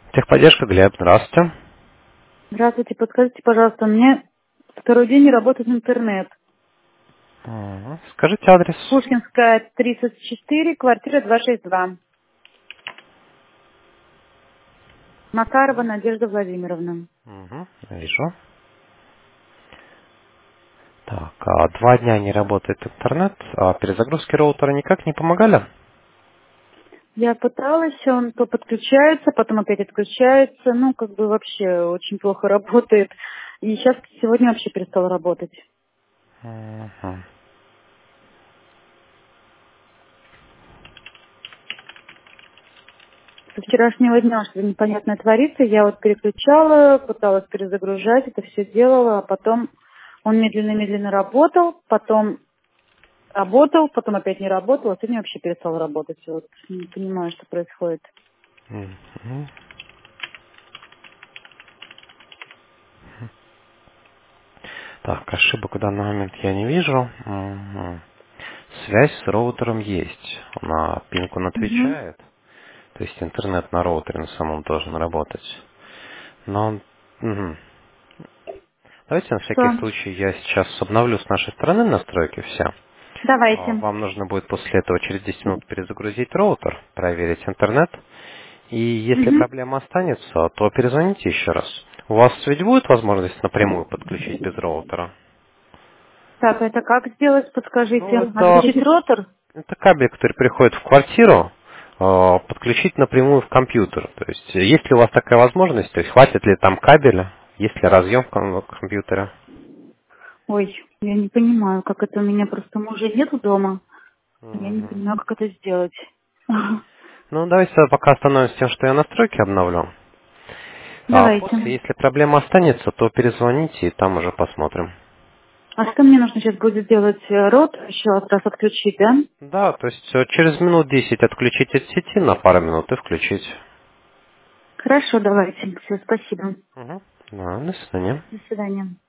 Техподдержка, Глеб, здравствуйте. Здравствуйте, подскажите, пожалуйста, у меня второй день не работает интернет. Скажите адрес. Пушкинская, 34, квартира 262. Макарова Надежда Владимировна. Вижу. Так, 2 дня не работает интернет, а перезагрузки роутера никак не помогали? Я пыталась, он то подключается, потом опять отключается. Ну, как бы вообще очень плохо работает. И сейчас сегодня вообще перестал работать. Мгм. Со вчерашнего дня что-то непонятное творится. Я вот переключала, пыталась перезагружать, это все делала, а потом он медленно-медленно работал, потом опять не работал, а сегодня вообще перестал работать. Вот не понимаю, что происходит. Мгм. Так, ошибок в данный момент я не вижу. Связь с роутером есть. На пинг он Угу. отвечает. То есть интернет на роутере на самом должен работать. Но мгм. Давайте на Что? всякий случай я сейчас обновлю с нашей стороны настройки все. Давайте. Вам нужно будет после этого через 10 минут перезагрузить роутер, проверить интернет. И если Угу. проблема останется, то перезвоните еще раз. У вас ведь будет возможность напрямую подключить без роутера? Так, это как сделать, Ну, подскажите? это, Отключить ротор? это кабель, который приходит в квартиру, подключить напрямую в компьютер. То есть, есть ли у вас такая возможность? То есть, хватит ли там кабеля? Есть ли разъем в компьютере? Ой, я не понимаю, как это у меня просто мужа нету дома. Я не Мгм. понимаю, как это сделать. Ну, давайте пока остановимся тем, что я настройки обновлю. А после, Давайте. если проблема останется, то перезвоните, и там уже посмотрим. А что мне нужно сейчас будет сделать? Ротор еще раз отключить, да? Да, то есть через минут 10 отключить от сети на пару минут и включить. Хорошо, давайте. Все, спасибо. Угу. Да, до свидания. До свидания.